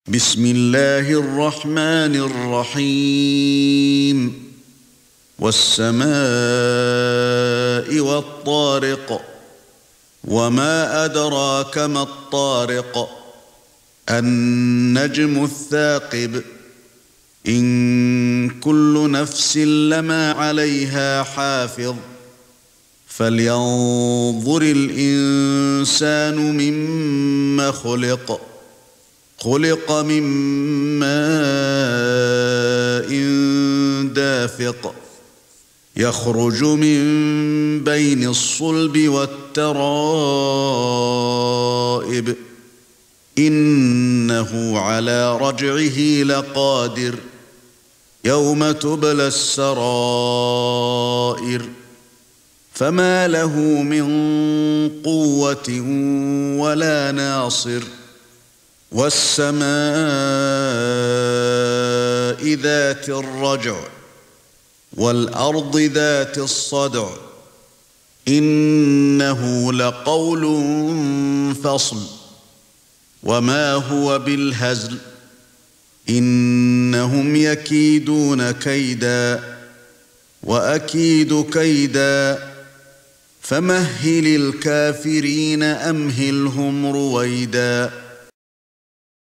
بسم الله الرحمن الرحيم والسماء والطارق وما أدراك ما الطارق النجم الثاقب إن كل نفس لما عليها حافظ فلينظر الإنسان مما خلق من ماء دافق يخرج من بين الصلب والترائب إنه على رجعه لقادر يوم تبلى السرائر فما له من قوة ولا ناصر والسماء ذات الرجع والأرض ذات الصدع إنه لقول فصل وما هو بالهزل إنهم يكيدون كيدا وأكيد كيدا فمهل الكافرين أمهلهم رويدا